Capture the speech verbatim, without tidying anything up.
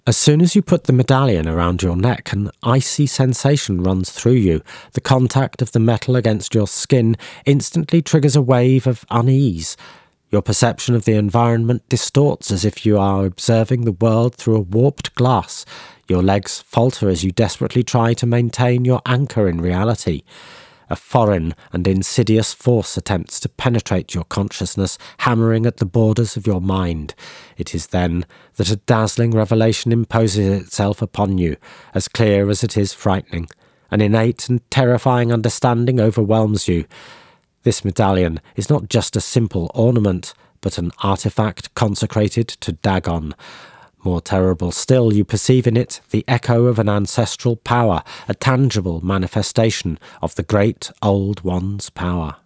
As soon as you put the medallion around your neck, an icy sensation runs through you. The contact of the metal against your skin instantly triggers a wave of unease. Your perception of the environment distorts as if you are observing the world through a warped glass. Your legs falter as you desperately try to maintain your anchor in reality. A foreign and insidious force attempts to penetrate your consciousness, hammering at the borders of your mind. It is then that a dazzling revelation imposes itself upon you, as clear as it is frightening. An innate and terrifying understanding overwhelms you. This medallion is not just a simple ornament, but an artifact consecrated to Dagon. More terrible still, you perceive in it the echo of an ancestral power, a tangible manifestation of the great Old One's power.